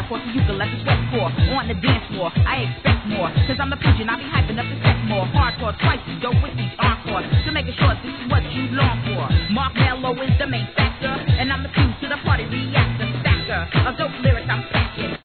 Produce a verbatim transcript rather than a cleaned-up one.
metaphor so you can let the sweat pour. On the dance floor, I expect more, cause I'm the fusion, I be hyping up the set more. Hardcore, twice as dope with these encore. So making sure this is what you long for. Mark Mello is the main factor, and I'm the fuse to the party reactor. Stacker of dope lyrics I'm packing.